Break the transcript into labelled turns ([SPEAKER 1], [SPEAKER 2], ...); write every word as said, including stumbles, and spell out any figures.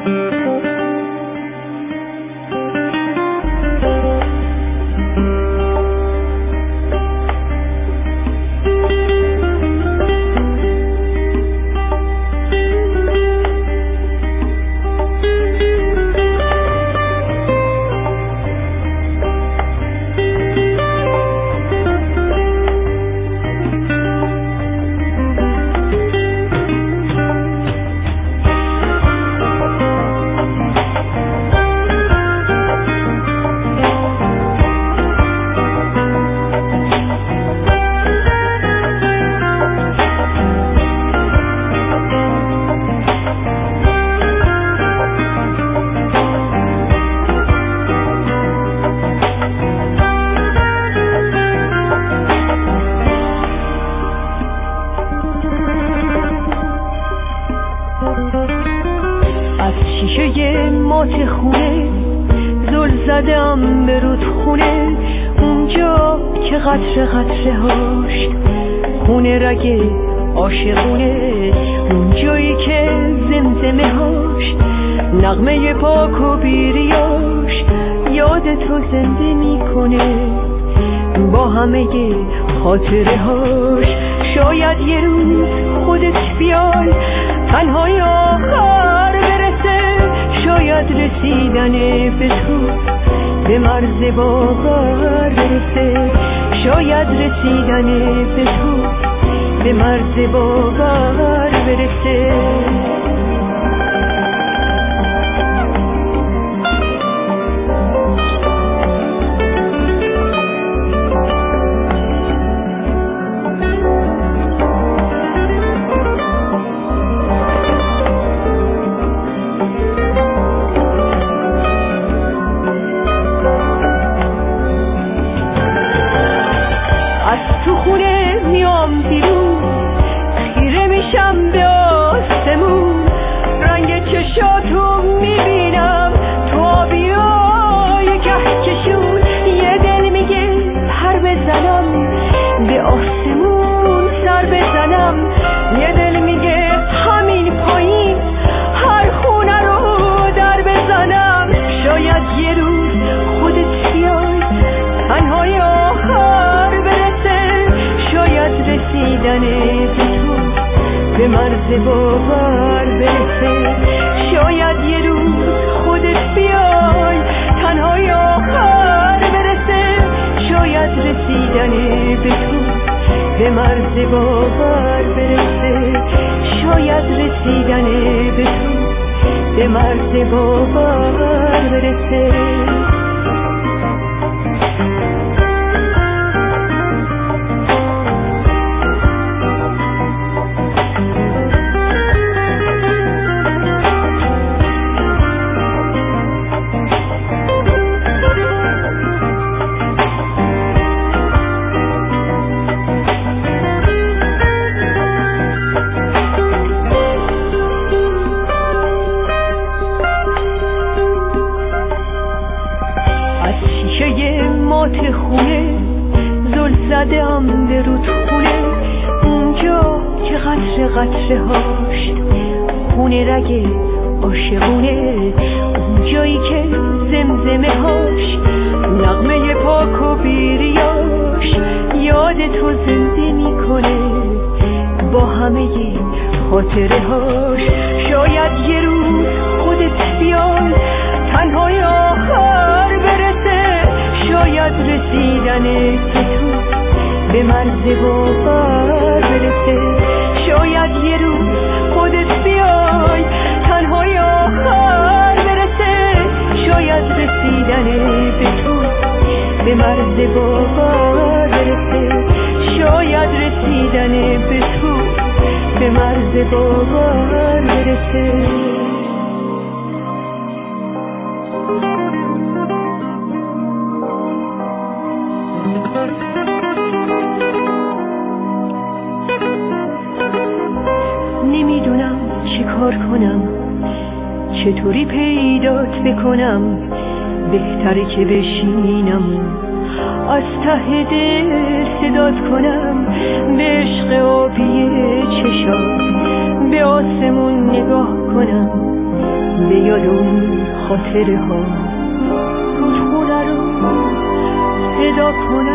[SPEAKER 1] مات خونه زل زدم به رودخونه، اونجا که قطره قطره هاش خونه رگ عاشقونه، اونجایی که زمزمه هاش نغمه پاک و بیریاش یاد تو زنده میکنه با همه خاطره هاش. شاید یه روز خودت بیای تنهای آخر برسه، شاید رسیدن به تو به مرز باور برسه، شاید رسیدن به تو به مرز باور برسه. به مرز باور برسه، شاید یه روز خودت بیای تنهای آخر برسه، شاید رسیدن به تو به مرز باور برسه، شاید رسیدن به تو به مرز باور برسه. مات خونه زل زدم به رودخونه، اونجا که قطره قطره هاش خونه رگ عاشقونه، اونجایی که زمزمه هاش نغمه پاک و بیریاش یاد تو زنده میکنه با همه خاطره هاش. شاید یه روز خودت بیای تنهای آخر برسه، شاید رسیدن تو به مرز باور برسه، شاید یه روز خودت بیای تنهای آخر برسه، شاید رسیدن به تو به مرز باور برسه، شاید رسیدن به تو به مرز باور برسه. نمیدونم چی کار کنم، چطوری پیدات بکنم، بهتره که بشینم از ته دل صدات کنم، به عشق آبی چشات به آسمون نگاه کنم، به یاد اون خاطره ها رودخونه رو صدا کنم.